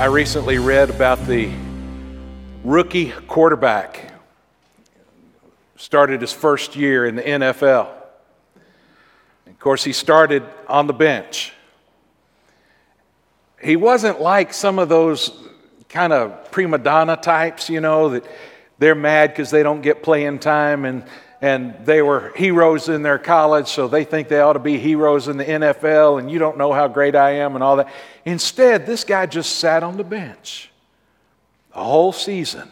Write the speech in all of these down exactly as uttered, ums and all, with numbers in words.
I recently read about the rookie quarterback. Started his first year in the N F L. Of course, he started on the bench. He wasn't like some of those kind of prima donna types, you know, that they're mad because they don't get playing time and, and they were heroes in their college, so they think they ought to be heroes in the N F L, and you don't know how great I am and all that. Instead, this guy just sat on the bench the whole season.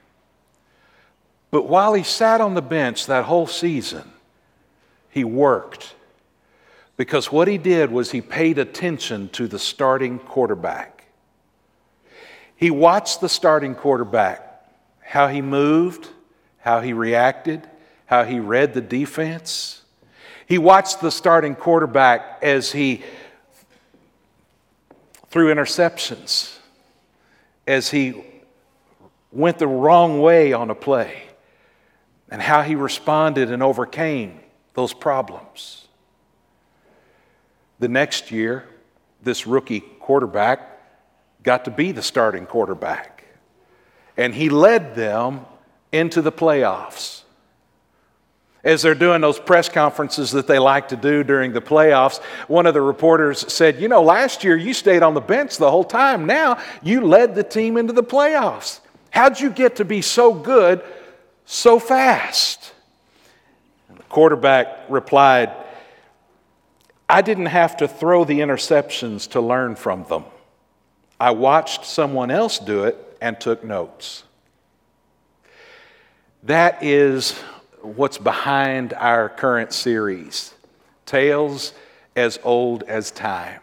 But while he sat on the bench that whole season, he worked. Because what he did was he paid attention to the starting quarterback. He watched the starting quarterback, how he moved, how he reacted, how he read the defense. He watched the starting quarterback as he threw interceptions, as he went the wrong way on a play, and how he responded and overcame those problems. The next year, this rookie quarterback got to be the starting quarterback, and he led them into the playoffs. As they're doing those press conferences that they like to do during the playoffs, one of the reporters said, you know, last year you stayed on the bench the whole time. Now you led the team into the playoffs. How'd you get to be so good so fast? And the quarterback replied, I didn't have to throw the interceptions to learn from them. I watched someone else do it and took notes. That is what's behind our current series, Tales as Old as Time.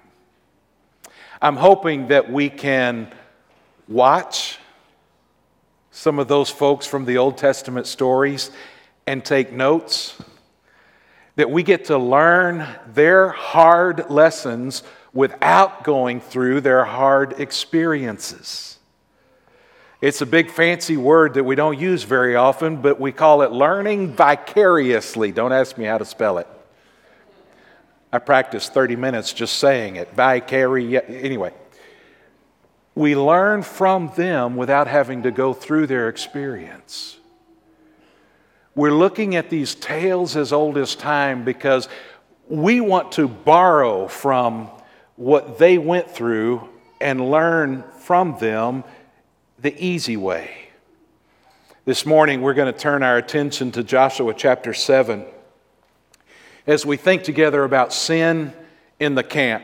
I'm hoping that we can watch some of those folks from the Old Testament stories and take notes, that we get to learn their hard lessons without going through their hard experiences. It's a big fancy word that we don't use very often, but we call it learning vicariously. Don't ask me how to spell it. I practiced thirty minutes just saying it. Vicari. Anyway, we learn from them without having to go through their experience. We're looking at these tales as old as time because we want to borrow from what they went through and learn from them the easy way. This morning we're going to turn our attention to Joshua chapter seven as we think together about sin in the camp.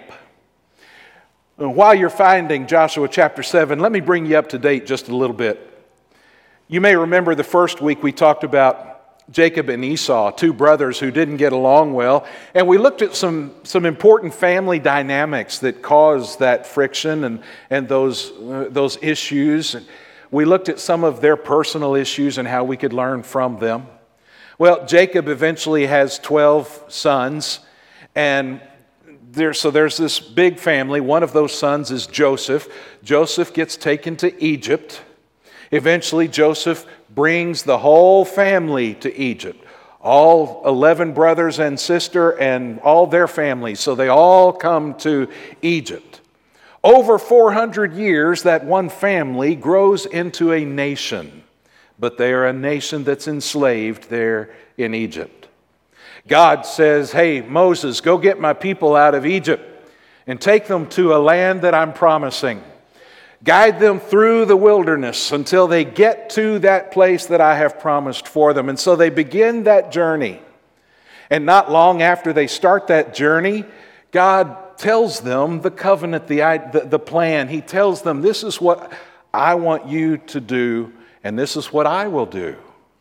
And while you're finding Joshua chapter seven, let me bring you up to date just a little bit. You may remember the first week we talked about Jacob and Esau, two brothers who didn't get along well, and we looked at some, some important family dynamics that caused that friction and, and those, uh, those issues. And we looked at some of their personal issues and how we could learn from them. Well, Jacob eventually has twelve sons, and there, so there's this big family. One of those sons is Joseph. Joseph gets taken to Egypt. Eventually, Joseph brings the whole family to Egypt, all eleven brothers and sister and all their families. So they all come to Egypt. Over four hundred years, that one family grows into a nation, but they are a nation that's enslaved there in Egypt. God says, hey, Moses, go get my people out of Egypt and take them to a land that I'm promising. Guide them through the wilderness until they get to that place that I have promised for them. And so they begin that journey. And not long after they start that journey, God tells them the covenant, the, the, the plan. He tells them, this is what I want you to do, and this is what I will do.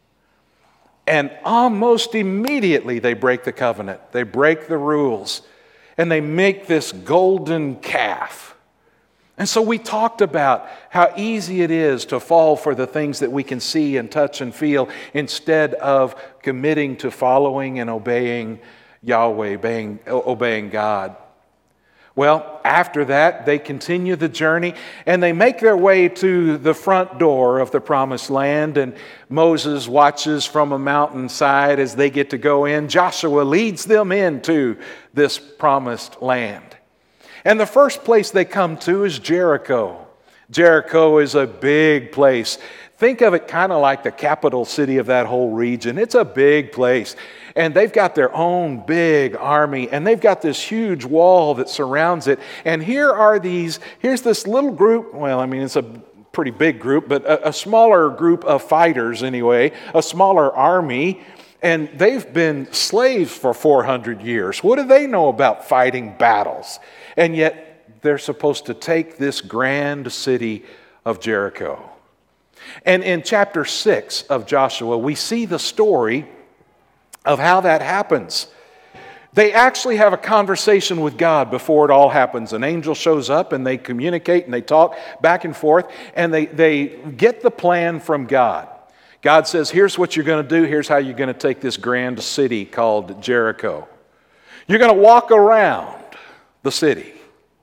And almost immediately they break the covenant. They break the rules. And they make this golden calf. And so we talked about how easy it is to fall for the things that we can see and touch and feel instead of committing to following and obeying Yahweh, obeying, obeying God. Well, after that, they continue the journey and they make their way to the front door of the promised land. And Moses watches from a mountainside as they get to go in. Joshua leads them into this promised land. And the first place they come to is Jericho. Jericho is a big place. Think of it kind of like the capital city of that whole region. It's a big place. And they've got their own big army, and they've got this huge wall that surrounds it. And here are these, here's this little group, well, I mean, it's a pretty big group, but a, a smaller group of fighters anyway, a smaller army, and they've been slaves for four hundred years. What do they know about fighting battles? And yet they're supposed to take this grand city of Jericho. And in chapter six of Joshua, we see the story of how that happens. They actually have a conversation with God before it all happens. An angel shows up and they communicate and they talk back and forth and they, they get the plan from God. God says, here's what you're going to do. Here's how you're going to take this grand city called Jericho. You're going to walk around the city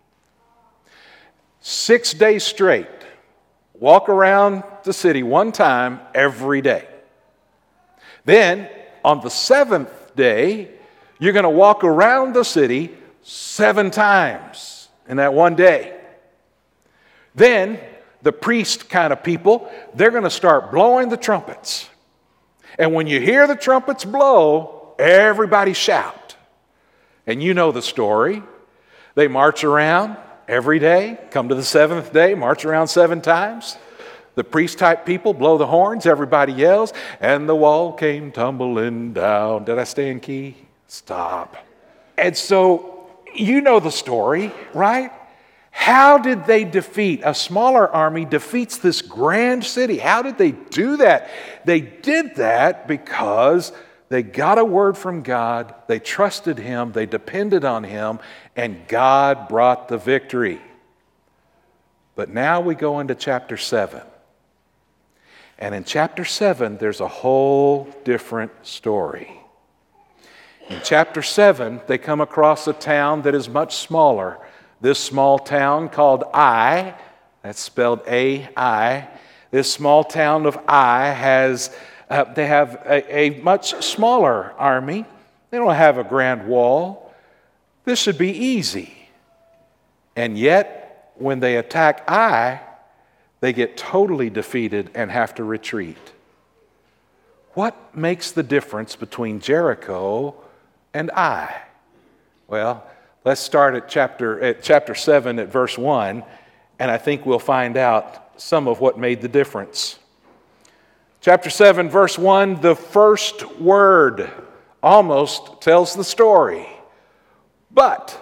six days straight. Walk around the city one time every day. Then, on the seventh day, you're going to walk around the city seven times in that one day. Then, the priest kind of people, they're going to start blowing the trumpets. And when you hear the trumpets blow, everybody shout. And you know the story. They march around every day, come to the seventh day, march around seven times. The priest-type people blow the horns, everybody yells, and the wall came tumbling down. Did I stay in key? Stop. And so, you know the story, right? How did they defeat, a smaller army defeats this grand city? How did they do that? They did that because they got a word from God, they trusted Him, they depended on Him, and God brought the victory. But now we go into chapter seven. And in chapter seven, there's a whole different story. In chapter seven, they come across a town that is much smaller. This small town called Ai, that's spelled A I, this small town of Ai has, uh, they have a, a much smaller army. They don't have a grand wall. This should be easy. And yet, when they attack Ai, they get totally defeated and have to retreat. What makes the difference between Jericho and Ai? Well, let's start at chapter, at chapter seven at verse one, and I think we'll find out some of what made the difference. Chapter seven, verse one, the first word almost tells the story. But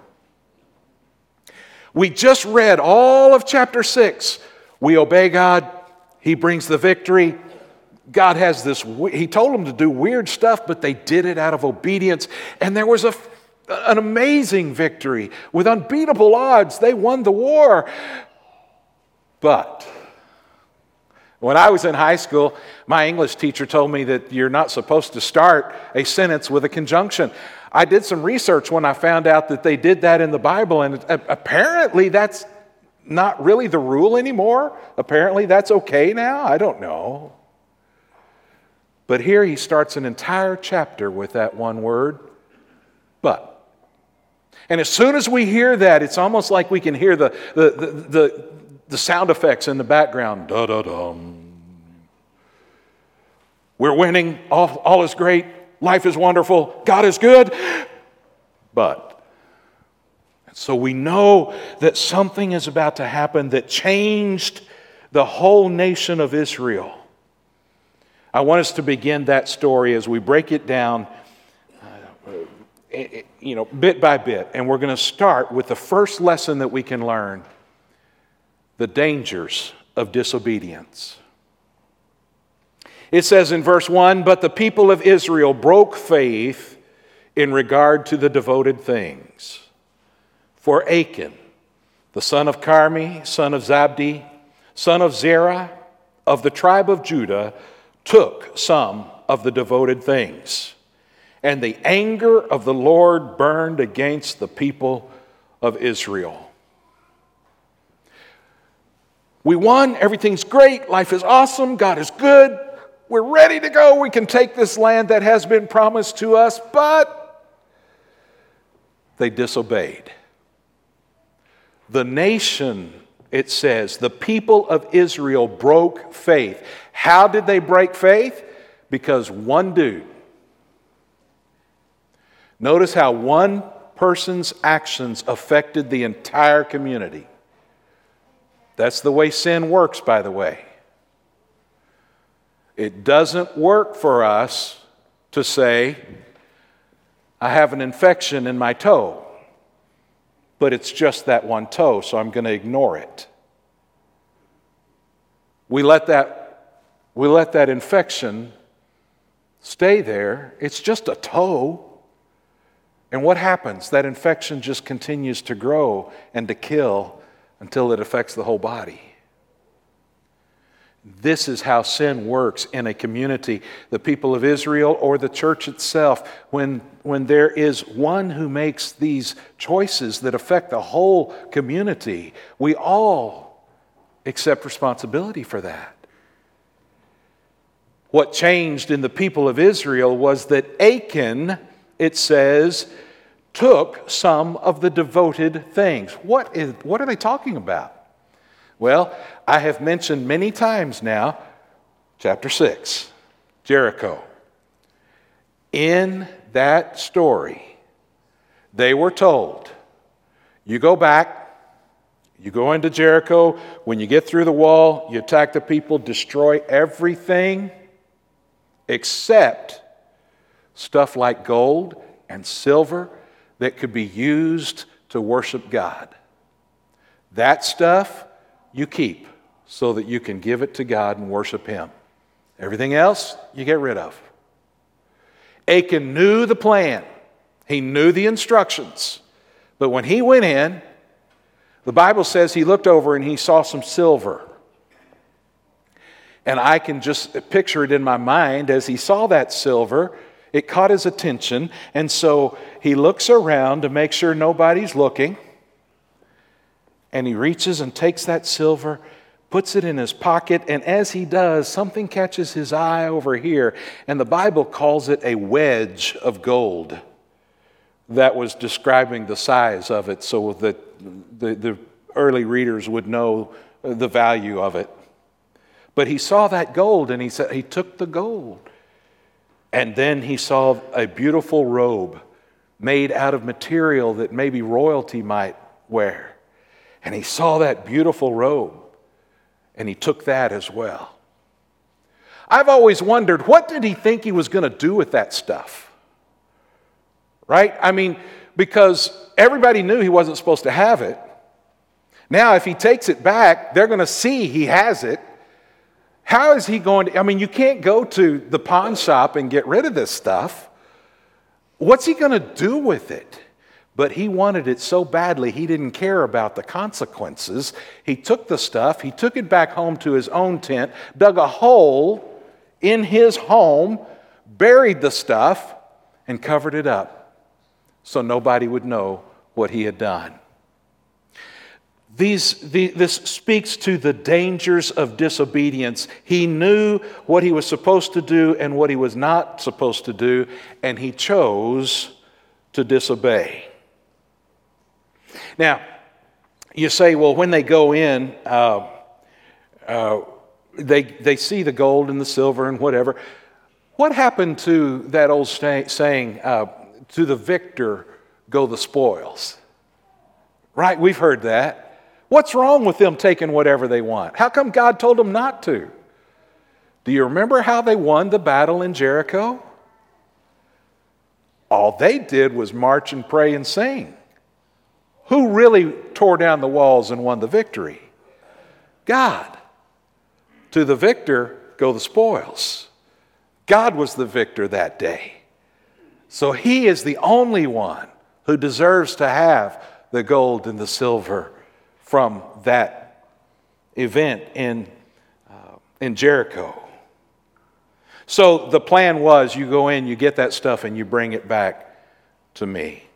we just read all of chapter six. We obey God. He brings the victory. God has this, He told them to do weird stuff, but they did it out of obedience. And there was a, an amazing victory. With unbeatable odds, they won the war. But when I was in high school, my English teacher told me that you're not supposed to start a sentence with a conjunction. I did some research when I found out that they did that in the Bible, and apparently that's not really the rule anymore. Apparently that's okay now. I don't know. But here he starts an entire chapter with that one word, but. And as soon as we hear that, it's almost like we can hear the, the, the, the, the sound effects in the background. Da-da-dum. We're winning. All, all is great. Life is wonderful. God is good. But. So we know that something is about to happen that changed the whole nation of Israel. I want us to begin that story as we break it down, uh, you know, bit by bit. And we're going to start with the first lesson that we can learn: the dangers of disobedience. It says in verse one, "But the people of Israel broke faith in regard to the devoted things. For Achan, the son of Carmi, son of Zabdi, son of Zerah, of the tribe of Judah, took some of the devoted things. And the anger of the Lord burned against the people of Israel." We won, everything's great, life is awesome, God is good, we're ready to go, we can take this land that has been promised to us, but they disobeyed. The nation it says, the people of Israel broke faith. How did they break faith? Because one dude. Notice how one person's actions affected the entire community. That's the way sin works, by the way. It doesn't work for us to say, I have an infection in my toe, but it's just that one toe, so I'm going to ignore it. We let that, we let that infection stay there. It's just a toe. And what happens? That infection just continues to grow and to kill until it affects the whole body. This is how sin works in a community, the people of Israel or the church itself. When, when there is one who makes these choices that affect the whole community, we all accept responsibility for that. What changed in the people of Israel was that Achan, it says, took some of the devoted things. What is, what are they talking about? Well, I have mentioned many times now, chapter six, Jericho. In that story, they were told, you go back, you go into Jericho, when you get through the wall, you attack the people, destroy everything except stuff like gold and silver that could be used to worship God. That stuff you keep so that you can give it to God and worship Him. Everything else you get rid of. Achan knew the plan. He knew the instructions. But when he went in, the Bible says he looked over and he saw some silver. And I can just picture it in my mind as he saw that silver. It caught his attention, and so he looks around to make sure nobody's looking, and he reaches and takes that silver, puts it in his pocket, and as he does, something catches his eye over here, and the Bible calls it a wedge of gold. That was describing the size of it so that the, the early readers would know the value of it. But he saw that gold, and he said he took the gold. And then he saw a beautiful robe made out of material that maybe royalty might wear. And he saw that beautiful robe, and he took that as well. I've always wondered, what did he think he was going to do with that stuff? Right? I mean, because everybody knew he wasn't supposed to have it. Now, if he takes it back, they're going to see he has it. How is he going to, I mean, you can't go to the pawn shop and get rid of this stuff. What's he going to do with it? But he wanted it so badly, he didn't care about the consequences. He took the stuff, he took it back home to his own tent, dug a hole in his home, buried the stuff, and covered it up so nobody would know what he had done. These, the, this speaks to the dangers of disobedience. He knew what he was supposed to do and what he was not supposed to do, and he chose to disobey. Now, you say, well, when they go in, uh, uh, they, they see the gold and the silver and whatever. What happened to that old sta- saying, uh, to the victor go the spoils? Right? We've heard that. What's wrong with them taking whatever they want? How come God told them not to? Do you remember how they won the battle in Jericho? All they did was march and pray and sing. Who really tore down the walls and won the victory? God. To the victor go the spoils. God was the victor that day. So He is the only one who deserves to have the gold and the silver from that event in, uh, in Jericho. So the plan was, you go in, you get that stuff, and you bring it back to me.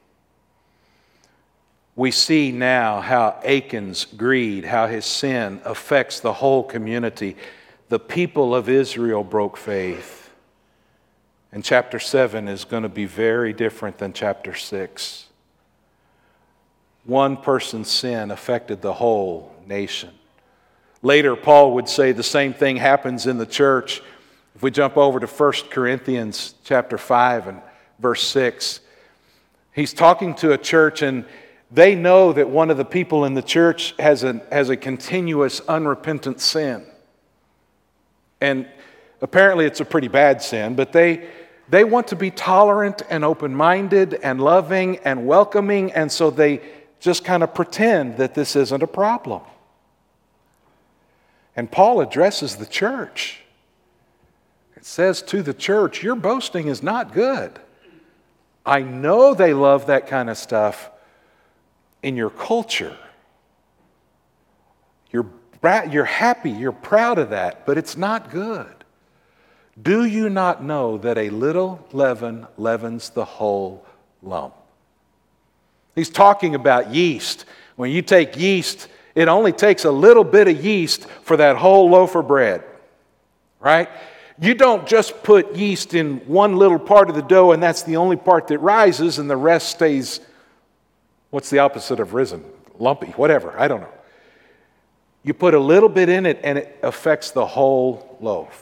We see now how Achan's greed, how his sin affects the whole community. The people of Israel broke faith. And chapter seven is going to be very different than chapter six. One person's sin affected the whole. nation. Later, Paul would say the same thing happens in the church. If we jump over to First Corinthians chapter five and verse six, he's talking to a church, and they know that one of the people in the church has a, has a continuous unrepentant sin. And apparently it's a pretty bad sin, but they, they want to be tolerant and open-minded and loving and welcoming, and so they just kind of pretend that this isn't a problem. And Paul addresses the church. It says to the church, your boasting is not good. I know they love that kind of stuff in your culture. You're, you're happy, you're proud of that, but it's not good. Do you not know that a little leaven leavens the whole lump? He's talking about yeast. When you take yeast, it only takes a little bit of yeast for that whole loaf of bread, right? You don't just put yeast in one little part of the dough and that's the only part that rises and the rest stays, what's the opposite of risen? Lumpy, whatever, I don't know. You put a little bit in it and it affects the whole loaf.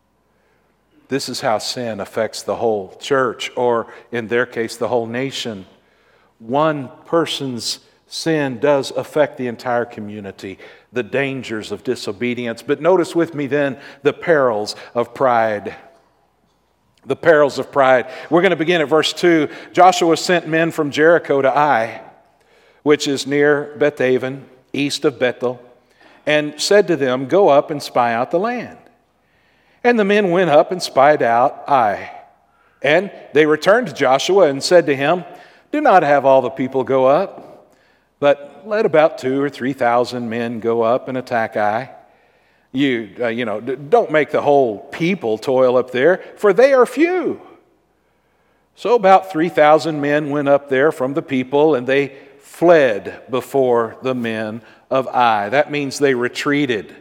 This is how sin affects the whole church, or in their case, the whole nation. One person's sin does affect the entire community, the dangers of disobedience. But notice with me then the perils of pride. The perils of pride. We're going to begin at verse two. Joshua sent men from Jericho to Ai, which is near Bethaven, east of Bethel, and said to them, go up and spy out the land. And the men went up and spied out Ai. And they returned to Joshua and said to him, do not have all the people go up, but let about two or three thousand men go up and attack Ai. You, uh, you know, don't make the whole people toil up there, for they are few. So about three thousand men went up there from the people, and they fled before the men of Ai. That means they retreated.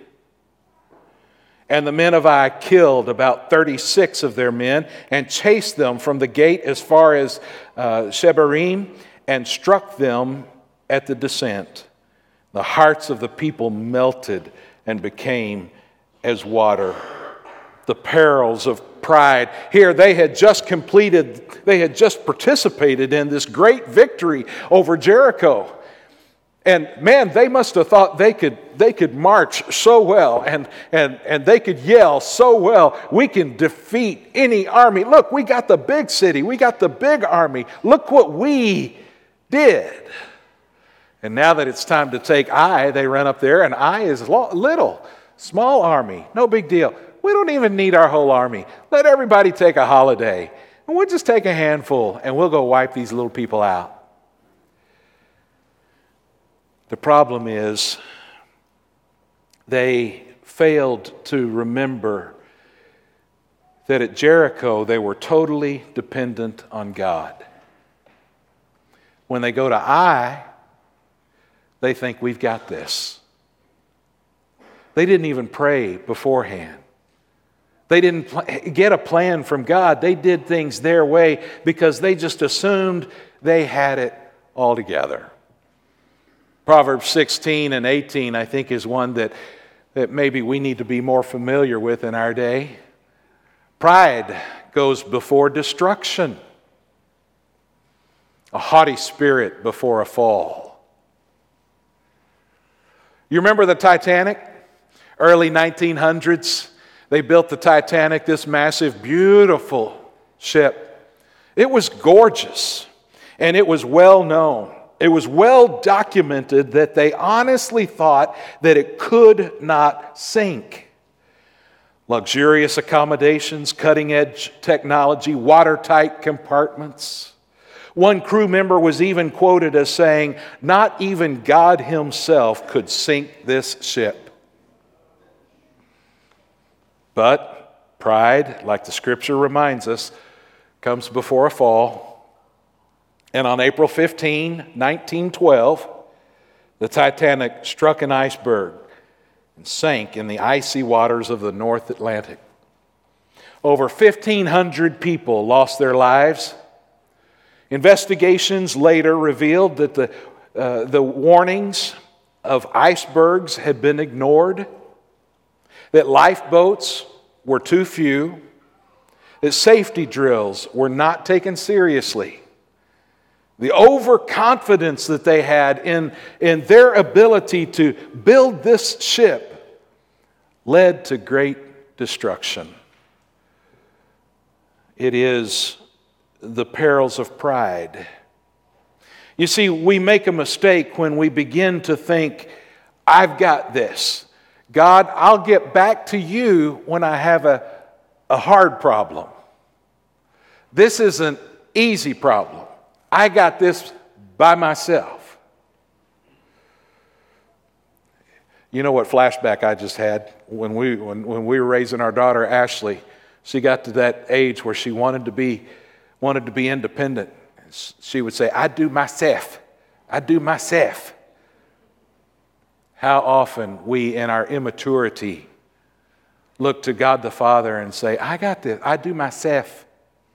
And the men of Ai killed about thirty-six of their men and chased them from the gate as far as uh, Shebarim and struck them at the descent. The hearts of the people melted and became as water. The perils of pride. Here they had just completed, they had just participated in this great victory over Jericho. And man, they must have thought they could they could march so well and, and, and they could yell so well. We can defeat any army. Look, we got the big city. We got the big army. Look what we did. And now that it's time to take Ai, they run up there, and Ai is little, small army. No big deal. We don't even need our whole army. Let everybody take a holiday. And we'll just take a handful, and we'll go wipe these little people out. The problem is they failed to remember that at Jericho they were totally dependent on God. When they go to Ai, they think we've got this. They didn't even pray beforehand. They didn't pl- get a plan from God. They did things their way because they just assumed they had it all together. Proverbs sixteen and eighteen, I think, is one that, that maybe we need to be more familiar with in our day. Pride goes before destruction. A haughty spirit before a fall. You remember the Titanic? Early nineteen hundreds, they built the Titanic, this massive, beautiful ship. It was gorgeous, and it was well known. It was well documented that they honestly thought that it could not sink. Luxurious accommodations, cutting-edge technology, watertight compartments. One crew member was even quoted as saying, "Not even God himself could sink this ship." But pride, like the scripture reminds us, comes before a fall. And on April fifteenth, nineteen twelve, the Titanic struck an iceberg and sank in the icy waters of the North Atlantic. Over fifteen hundred people lost their lives. Investigations later revealed that the, uh, the warnings of icebergs had been ignored, that lifeboats were too few, that safety drills were not taken seriously. The overconfidence that they had in, in their ability to build this ship led to great destruction. It is the perils of pride. You see, we make a mistake when we begin to think, I've got this. God, I'll get back to you when I have a, a hard problem. This is an easy problem. I got this by myself. You know what flashback I just had when we when, when we were raising our daughter Ashley. She got to that age where she wanted to be wanted to be independent. She would say, I do myself. I do myself. How often we in our immaturity look to God the Father and say, I got this. I do myself.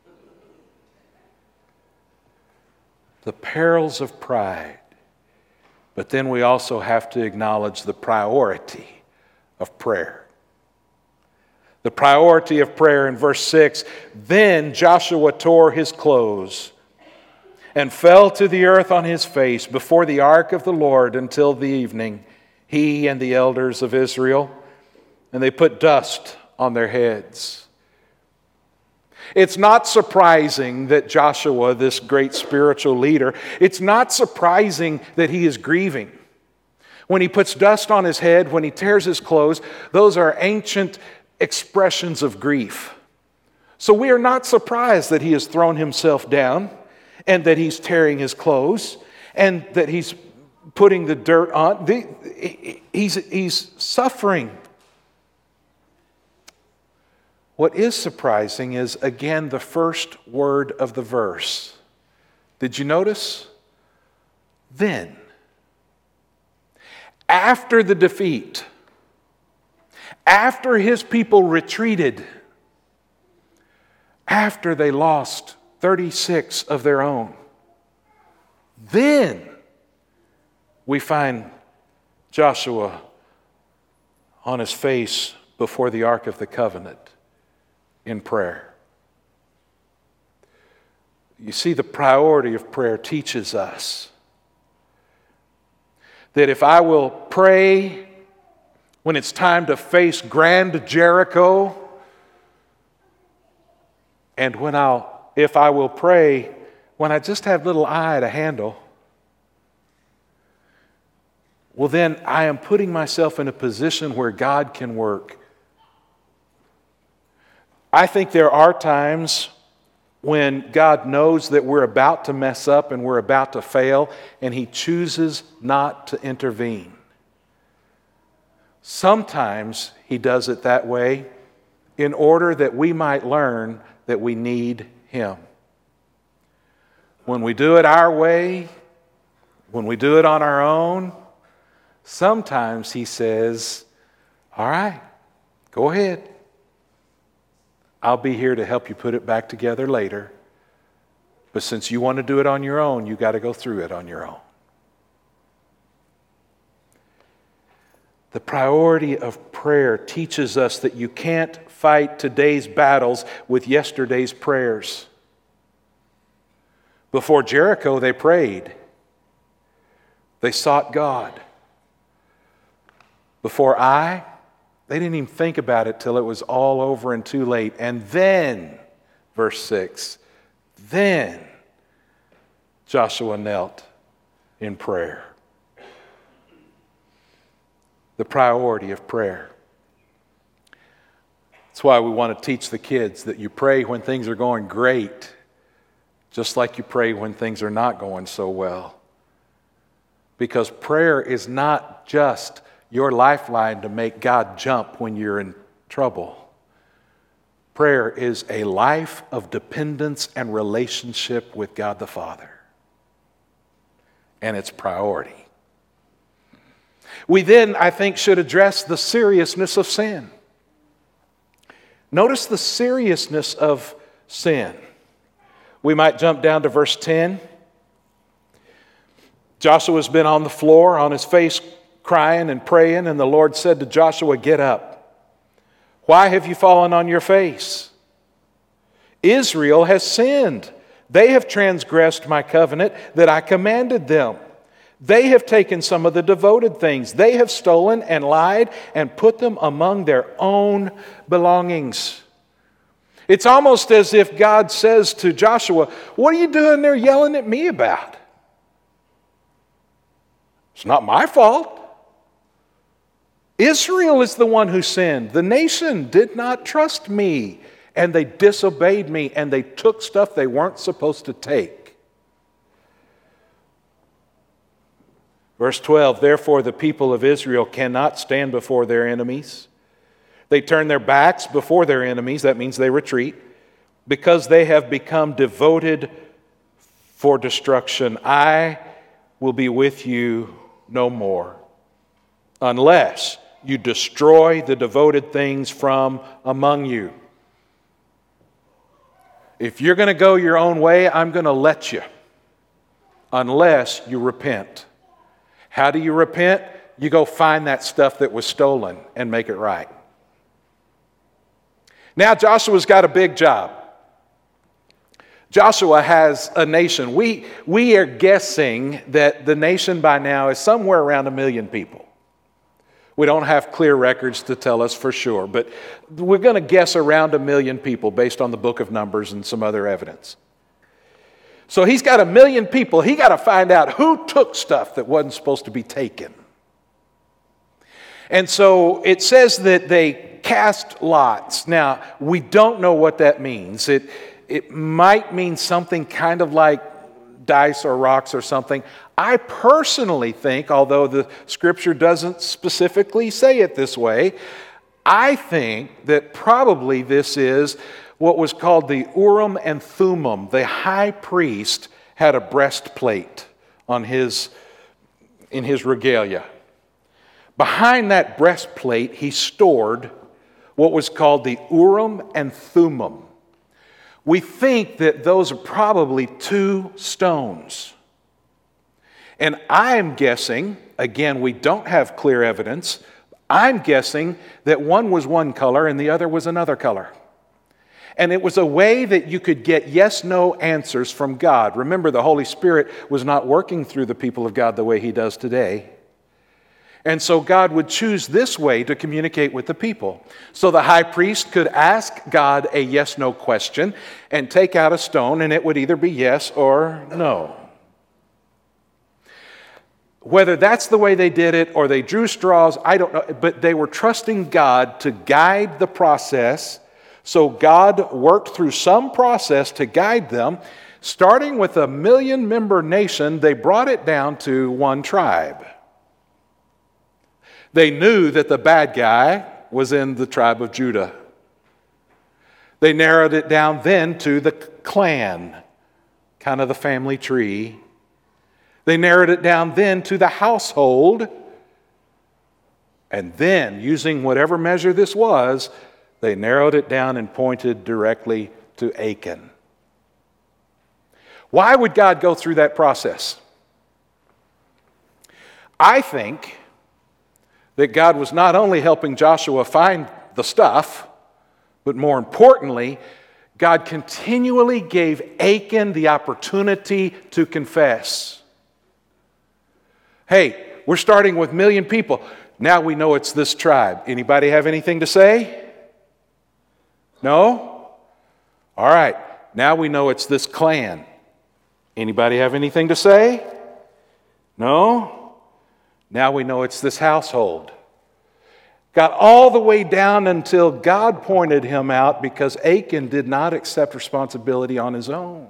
The perils of pride. But then we also have to acknowledge the priority of prayer. The priority of prayer in verse six, then Joshua tore his clothes and fell to the earth on his face before the ark of the Lord until the evening, he and the elders of Israel, and they put dust on their heads. It's not surprising that Joshua, this great spiritual leader, it's not surprising that he is grieving. When he puts dust on his head, when he tears his clothes, those are ancient expressions of grief. So we are not surprised that he has thrown himself down and that he's tearing his clothes and that he's putting the dirt on. He's, he's suffering. What is surprising is, again, the first word of the verse. Did you notice? Then. After the defeat, after his people retreated, after they lost thirty-six of their own, then we find Joshua on his face before the Ark of the Covenant in prayer. You see, the priority of prayer teaches us that if I will pray when it's time to face grand Jericho, and when I'll, if I will pray when I just have little I to handle, well then I am putting myself in a position where God can work. I think there are times when God knows that we're about to mess up and we're about to fail, and He chooses not to intervene. Sometimes He does it that way in order that we might learn that we need Him. When we do it our way, when we do it on our own, sometimes He says, all right, go ahead. I'll be here to help you put it back together later. But since you want to do it on your own, you got to go through it on your own. The priority of prayer teaches us that you can't fight today's battles with yesterday's prayers. Before Jericho, they prayed. They sought God. Before Ai, they didn't even think about it till it was all over and too late. And then, verse six, then Joshua knelt in prayer. The priority of prayer. That's why we want to teach the kids that you pray when things are going great, just like you pray when things are not going so well. Because prayer is not just your lifeline to make God jump when you're in trouble. Prayer is a life of dependence and relationship with God the Father. And it's priority. We then, I think, should address the seriousness of sin. Notice the seriousness of sin. We might jump down to verse ten. Joshua's been on the floor, on his face, crying and praying, and the Lord said to Joshua, "Get up. Why have you fallen on your face? Israel has sinned. They have transgressed my covenant that I commanded them. They have taken some of the devoted things. They have stolen and lied and put them among their own belongings." It's almost as if God says to Joshua, "What are you doing there yelling at me about? It's not my fault. Israel is the one who sinned. The nation did not trust me, and they disobeyed me, and they took stuff they weren't supposed to take." Verse twelve, "Therefore the people of Israel cannot stand before their enemies. They turn their backs before their enemies," that means they retreat, "because they have become devoted for destruction. I will be with you no more, unless you destroy the devoted things from among you." If you're going to go your own way, I'm going to let you, unless you repent. How do you repent? You go find that stuff that was stolen and make it right. Now Joshua's got a big job. Joshua has a nation. We, we are guessing that the nation by now is somewhere around a million people. We don't have clear records to tell us for sure, but we're going to guess around a million people based on the book of Numbers and some other evidence. So he's got a million people. He got to find out who took stuff that wasn't supposed to be taken. And so it says that they cast lots. Now, we don't know what that means. It, it might mean something kind of like dice or rocks or something. I personally think, although the scripture doesn't specifically say it this way, I think that probably this is what was called the Urim and Thummim. The high priest had a breastplate on his, in his regalia. Behind that breastplate, he stored what was called the Urim and Thummim. We think that those are probably two stones. And I'm guessing, again, we don't have clear evidence, I'm guessing that one was one color and the other was another color. And it was a way that you could get yes-no answers from God. Remember, the Holy Spirit was not working through the people of God the way He does today. And so God would choose this way to communicate with the people. So the high priest could ask God a yes-no question and take out a stone, and it would either be yes or no. Whether that's the way they did it or they drew straws, I don't know. But they were trusting God to guide the process. So God worked through some process to guide them. Starting with a million-member nation, they brought it down to one tribe. They knew that the bad guy was in the tribe of Judah. They narrowed it down then to the clan, kind of the family tree. They narrowed it down then to the household. And then, using whatever measure this was, they narrowed it down and pointed directly to Achan. Why would God go through that process? I think that God was not only helping Joshua find the stuff, but more importantly, God continually gave Achan the opportunity to confess. Hey, we're starting with a million people. Now we know it's this tribe. Anybody have anything to say? No? All right. Now we know it's this clan. Anybody have anything to say? No? Now we know it's this household. Got all the way down until God pointed him out because Achan did not accept responsibility on his own.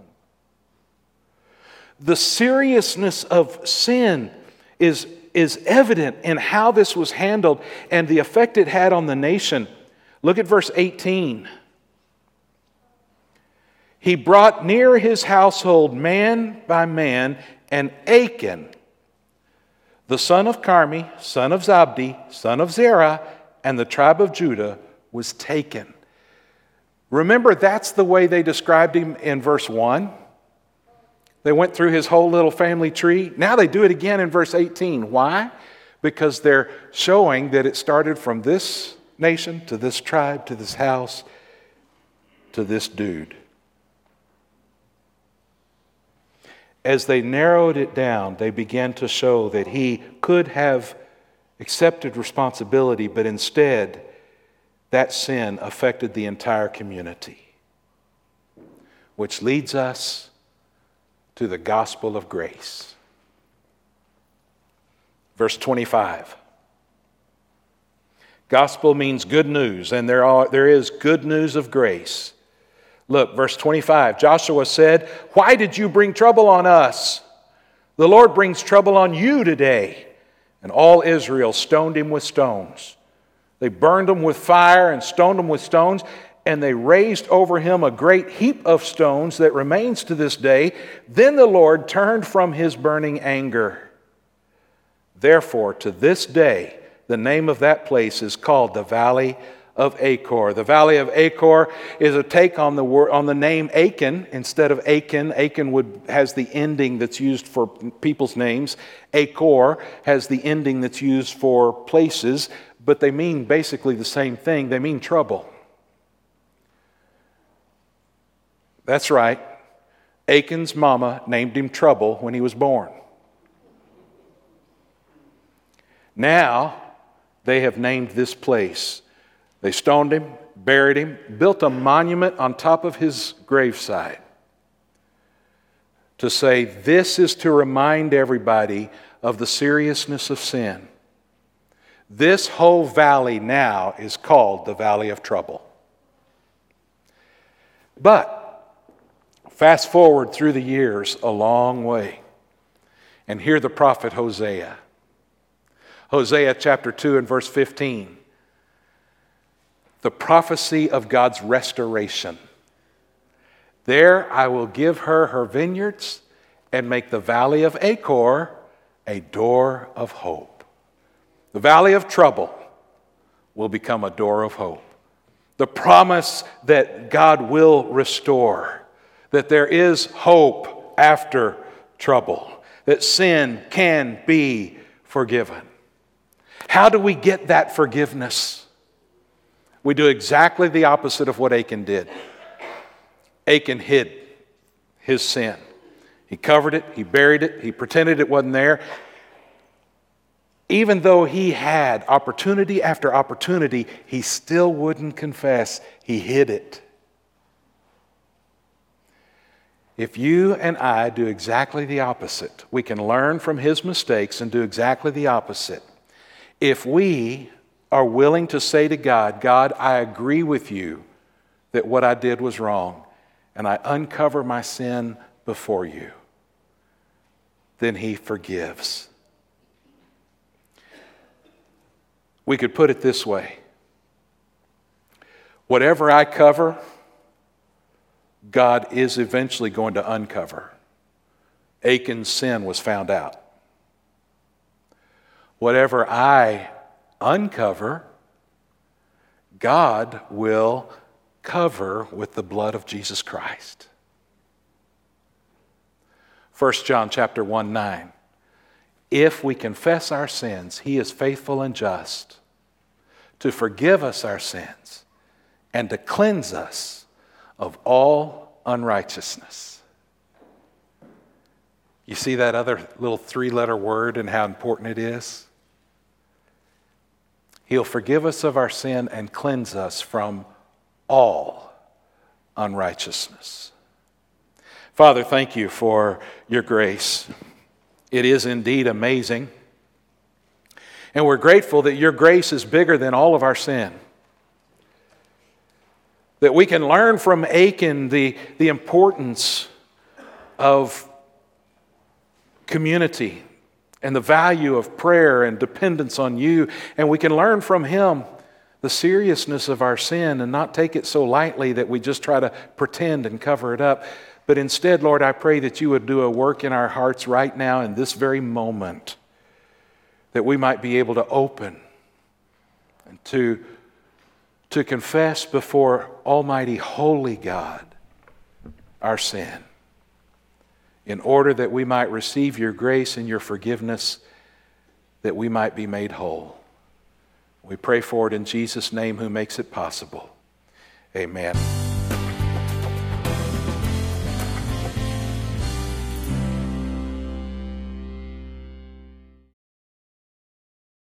The seriousness of sin is, is evident in how this was handled and the effect it had on the nation. Look at verse eighteen. He brought near his household man by man, and Achan, the son of Carmi, son of Zabdi, son of Zerah, and the tribe of Judah, was taken. Remember, that's the way they described him in verse one. They went through his whole little family tree. Now they do it again in verse eighteen. Why? because they're showing that it started from this nation to this tribe to this house to this dude. As they narrowed it down, they began to show that he could have accepted responsibility, but instead, that sin affected the entire community. Which leads us to the gospel of grace. Verse twenty-five. Gospel means good news, and there are there is good news of grace. Look, verse twenty-five, Joshua said, "Why did you bring trouble on us? The Lord brings trouble on you today." And all Israel stoned him with stones. They burned him with fire and stoned him with stones, and they raised over him a great heap of stones that remains to this day. Then the Lord turned from his burning anger. Therefore, to this day, the name of that place is called the Valley of Achor. The Valley of Achor is a take on the word, on the name Achan instead of Achan. Achan would has the ending that's used for people's names. Achor has the ending that's used for places, but they mean basically the same thing. They mean trouble. That's right. Achan's mama named him Trouble when he was born. Now they have named this place. They stoned him, buried him, built a monument on top of his graveside to say this is to remind everybody of the seriousness of sin. This whole valley now is called the Valley of Trouble. But fast forward through the years a long way and hear the prophet Hosea. Hosea chapter two and verse fifteen. The prophecy of God's restoration. There I will give her her vineyards and make the valley of Achor a door of hope. The valley of trouble will become a door of hope. The promise that God will restore, that there is hope after trouble, that sin can be forgiven. How do we get that forgiveness? We do exactly the opposite of what Achan did. Achan hid his sin. He covered it, he buried it, he pretended it wasn't there. Even though he had opportunity after opportunity, he still wouldn't confess. He hid it. If you and I do exactly the opposite, we can learn from his mistakes and do exactly the opposite. If we are willing to say to God, God, I agree with you that what I did was wrong, and I uncover my sin before you, then he forgives. We could put it this way. Whatever I cover, God is eventually going to uncover. Achan's sin was found out. Whatever I uncover, God will cover with the blood of Jesus Christ. First John chapter one, nine. If we confess our sins, he is faithful and just to forgive us our sins and to cleanse us of all unrighteousness. You see that other little three-letter word and how important it is? He'll forgive us of our sin and cleanse us from all unrighteousness. Father, thank you for your grace. It is indeed amazing. And we're grateful that your grace is bigger than all of our sin. That we can learn from Achan the, the importance of community and the value of prayer and dependence on you. And we can learn from him the seriousness of our sin and not take it so lightly that we just try to pretend and cover it up. But instead, Lord, I pray that you would do a work in our hearts right now in this very moment, that we might be able to open and to, to confess before Almighty Holy God our sin, in order that we might receive your grace and your forgiveness, that we might be made whole. We pray for it in Jesus' name who makes it possible. Amen.